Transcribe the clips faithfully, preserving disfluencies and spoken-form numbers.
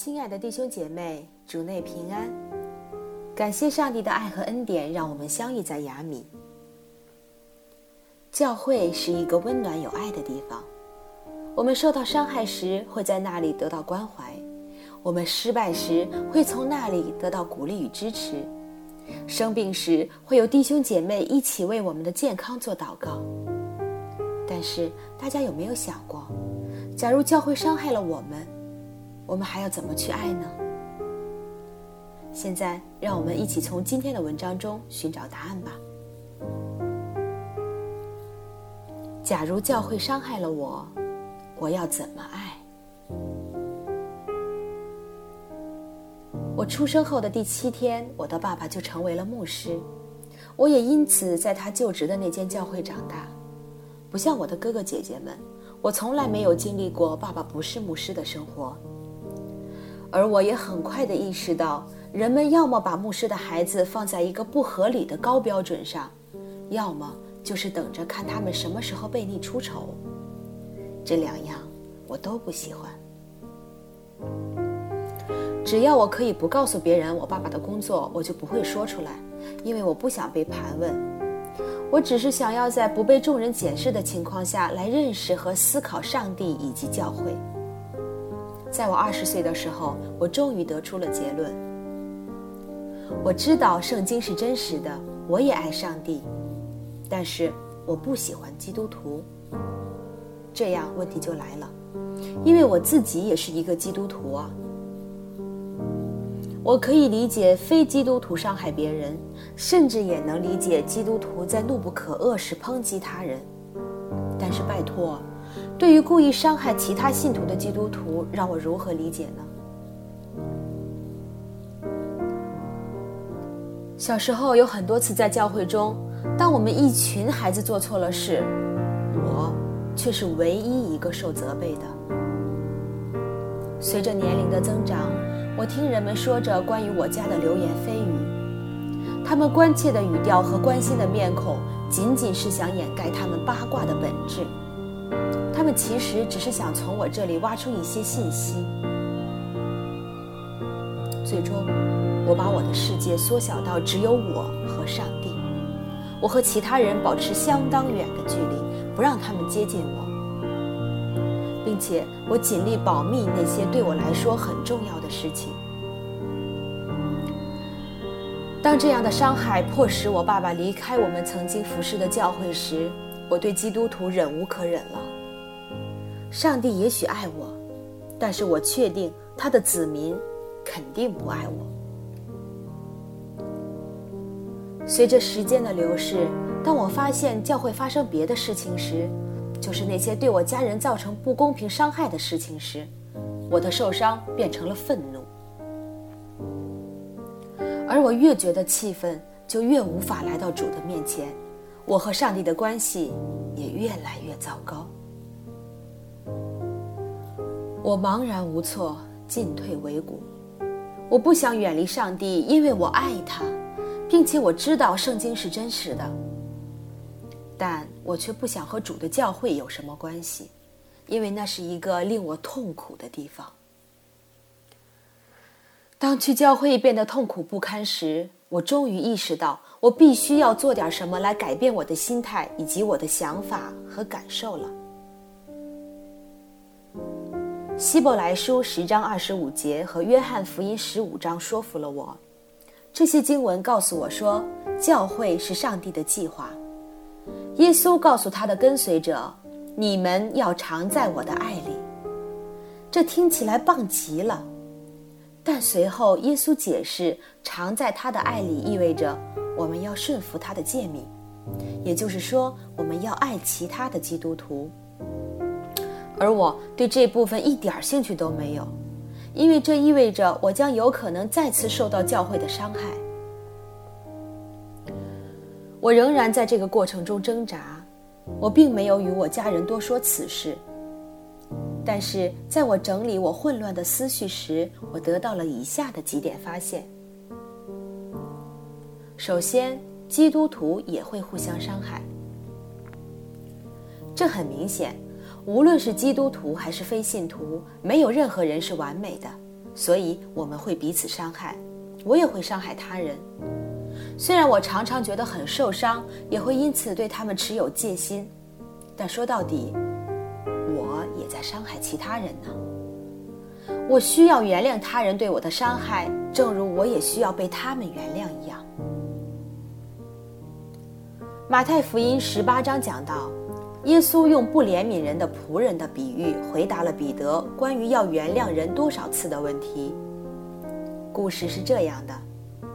亲爱的弟兄姐妹，主内平安。感谢上帝的爱和恩典，让我们相遇在雅米。教会是一个温暖有爱的地方，我们受到伤害时会在那里得到关怀，我们失败时会从那里得到鼓励与支持，生病时会有弟兄姐妹一起为我们的健康做祷告。但是大家有没有想过，假如教会伤害了我们，我们还要怎么去爱呢？现在让我们一起从今天的文章中寻找答案吧。假如教会伤害了我，我要怎么爱？我出生后的第七天，我的爸爸就成为了牧师，我也因此在他就职的那间教会长大。不像我的哥哥姐姐们，我从来没有经历过爸爸不是牧师的生活。而我也很快地意识到，人们要么把牧师的孩子放在一个不合理的高标准上，要么就是等着看他们什么时候被逆出丑。这两样我都不喜欢。只要我可以不告诉别人我爸爸的工作，我就不会说出来，因为我不想被盘问。我只是想要在不被众人检视的情况下来认识和思考上帝以及教会。在我二十岁的时候，我终于得出了结论。我知道圣经是真实的，我也爱上帝，但是我不喜欢基督徒。这样问题就来了，因为我自己也是一个基督徒啊。我可以理解非基督徒伤害别人，甚至也能理解基督徒在怒不可遏时抨击他人。但是拜托，对于故意伤害其他信徒的基督徒，让我如何理解呢？小时候有很多次在教会中，当我们一群孩子做错了事，我却是唯一一个受责备的。随着年龄的增长，我听人们说着关于我家的流言蜚语，他们关切的语调和关心的面孔，仅仅是想掩盖他们八卦的本质。他们其实只是想从我这里挖出一些信息。最终，我把我的世界缩小到只有我和上帝。我和其他人保持相当远的距离，不让他们接近我，并且我尽力保密那些对我来说很重要的事情。当这样的伤害迫使我爸爸离开我们曾经服侍的教会时，我对基督徒忍无可忍了。上帝也许爱我，但是我确定他的子民肯定不爱我。随着时间的流逝，当我发现教会发生别的事情时，就是那些对我家人造成不公平伤害的事情时，我的受伤变成了愤怒。而我越觉得气愤，就越无法来到主的面前，我和上帝的关系也越来越糟糕。我茫然无措，进退维谷。我不想远离上帝，因为我爱他，并且我知道圣经是真实的。但我却不想和主的教会有什么关系，因为那是一个令我痛苦的地方。当去教会变得痛苦不堪时，我终于意识到，我必须要做点什么来改变我的心态以及我的想法和感受了。希伯来书十章二十五节和约翰福音十五章说服了我。这些经文告诉我说，教会是上帝的计划。耶稣告诉他的跟随者，你们要常在我的爱里。这听起来棒极了。但随后耶稣解释，常在他的爱里意味着我们要顺服他的诫命，也就是说，我们要爱其他的基督徒。而我对这部分一点兴趣都没有，因为这意味着我将有可能再次受到教会的伤害。我仍然在这个过程中挣扎，我并没有与我家人多说此事。但是在我整理我混乱的思绪时，我得到了以下的几点发现。首先，基督徒也会互相伤害。这很明显，无论是基督徒还是非信徒，没有任何人是完美的， 所以我们会彼此伤害，我也会伤害他人。虽然我常常觉得很受伤，也会因此对他们持有戒心，但说到底，我也在伤害其他人呢。我需要原谅他人对我的伤害，正如我也需要被他们原谅一样。马太福音十八章讲到，耶稣用不怜悯人的仆人的比喻回答了彼得关于要原谅人多少次的问题。故事是这样的：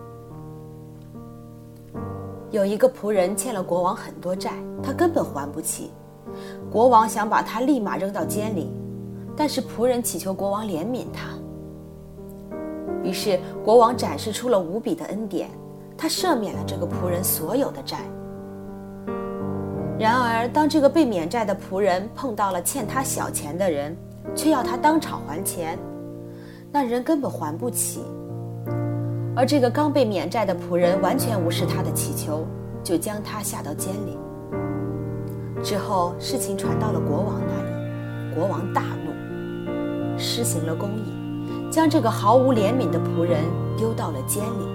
有一个仆人欠了国王很多债，他根本还不起。国王想把他立马扔到监里，但是仆人祈求国王怜悯他。于是国王展示出了无比的恩典，他赦免了这个仆人所有的债。然而当这个被免债的仆人碰到了欠他小钱的人，却要他当场还钱，那人根本还不起。而这个刚被免债的仆人完全无视他的祈求，就将他下到监里。之后事情传到了国王那里，国王大怒，施行了公义，将这个毫无怜悯的仆人丢到了监里。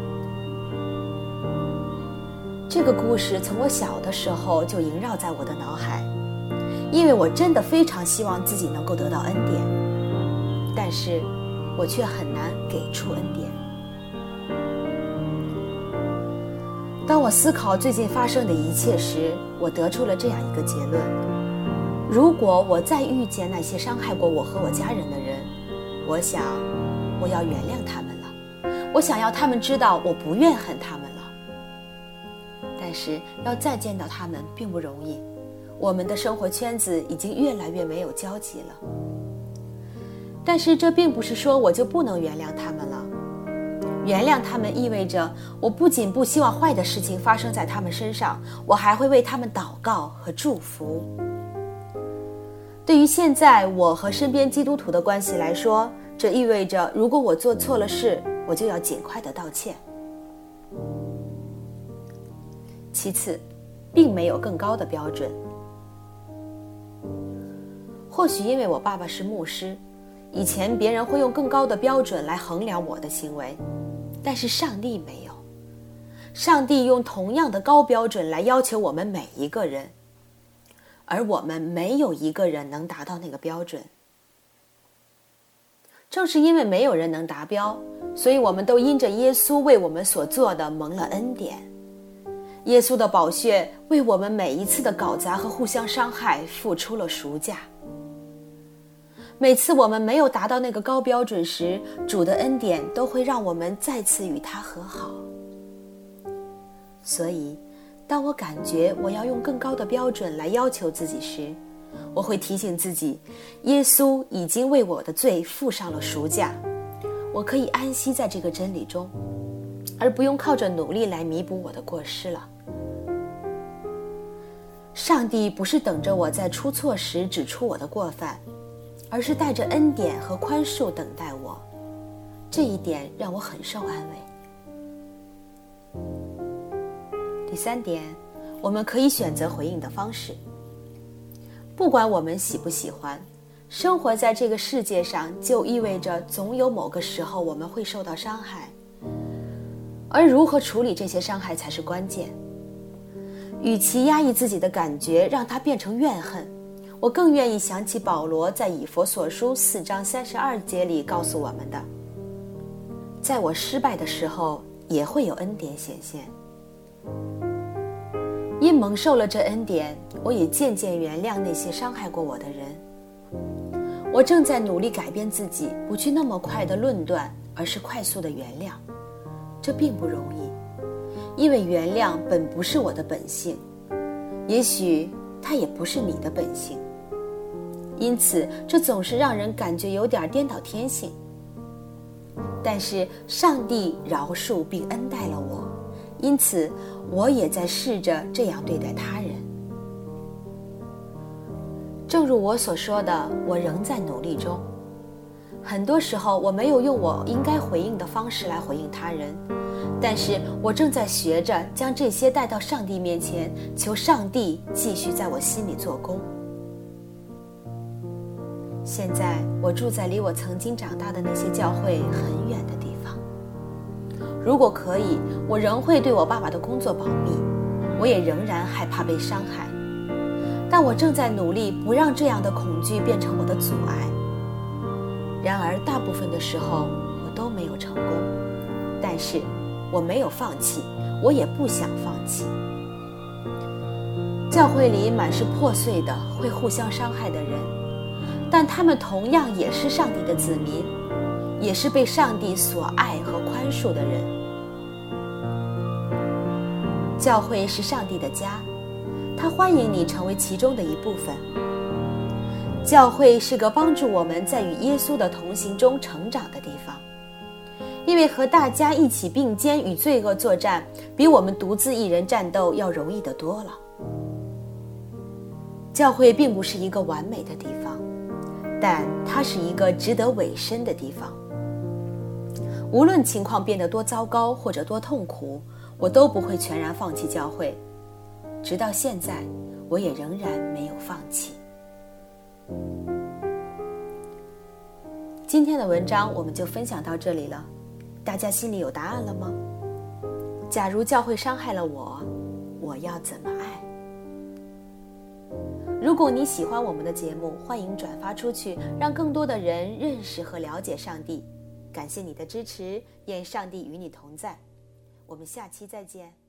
这个故事从我小的时候就萦绕在我的脑海，因为我真的非常希望自己能够得到恩典，但是我却很难给出恩典。当我思考最近发生的一切时，我得出了这样一个结论：如果我再遇见那些伤害过我和我家人的人，我想我要原谅他们了，我想要他们知道我不怨恨他们了。但是要再见到他们并不容易，我们的生活圈子已经越来越没有交集了。但是这并不是说我就不能原谅他们了。原谅他们意味着我不仅不希望坏的事情发生在他们身上，我还会为他们祷告和祝福。对于现在我和身边基督徒的关系来说，这意味着如果我做错了事，我就要尽快的道歉。其次，并没有更高的标准。或许因为我爸爸是牧师，以前别人会用更高的标准来衡量我的行为，但是上帝没有。上帝用同样的高标准来要求我们每一个人，而我们没有一个人能达到那个标准。正是因为没有人能达标，所以我们都因着耶稣为我们所做的蒙了恩典。耶稣的宝血为我们每一次的搞砸和互相伤害付出了赎价。每次我们没有达到那个高标准时，主的恩典都会让我们再次与他和好。所以当我感觉我要用更高的标准来要求自己时，我会提醒自己，耶稣已经为我的罪付上了赎价，我可以安息在这个真理中，而不用靠着努力来弥补我的过失了。上帝不是等着我在出错时指出我的过犯，而是带着恩典和宽恕等待我，这一点让我很受安慰。第三点，我们可以选择回应的方式。不管我们喜不喜欢，生活在这个世界上就意味着总有某个时候我们会受到伤害，而如何处理这些伤害才是关键。与其压抑自己的感觉让它变成怨恨，我更愿意想起保罗在以弗所书四章三十二节里告诉我们的：在我失败的时候也会有恩典显现。因蒙受了这恩典，我也渐渐原谅那些伤害过我的人。我正在努力改变自己，不去那么快的论断，而是快速的原谅。这并不容易，因为原谅本不是我的本性，也许它也不是你的本性，因此这总是让人感觉有点颠倒天性。但是上帝饶恕并恩待了我，因此我也在试着这样对待他人。正如我所说的，我仍在努力中。很多时候我没有用我应该回应的方式来回应他人，但是我正在学着将这些带到上帝面前，求上帝继续在我心里做工。 现在我住在离我曾经长大的那些教会很远的地方。如果可以，我仍会对我爸爸的工作保密，我也仍然害怕被伤害。但我正在努力不让这样的恐惧变成我的阻碍。然而大部分的时候我都没有成功，但是我没有放弃，我也不想放弃。教会里满是破碎的会互相伤害的人，但他们同样也是上帝的子民，也是被上帝所爱和宽恕的人。教会是上帝的家，他欢迎你成为其中的一部分。教会是个帮助我们在与耶稣的同行中成长的地方，因为和大家一起并肩与罪恶作战，比我们独自一人战斗要容易得多了。教会并不是一个完美的地方，但它是一个值得委身的地方。无论情况变得多糟糕或者多痛苦，我都不会全然放弃教会。直到现在，我也仍然没有放弃。今天的文章我们就分享到这里了，大家心里有答案了吗？假如教会伤害了我，我要怎么爱？如果你喜欢我们的节目，欢迎转发出去，让更多的人认识和了解上帝。感谢你的支持，愿上帝与你同在。我们下期再见。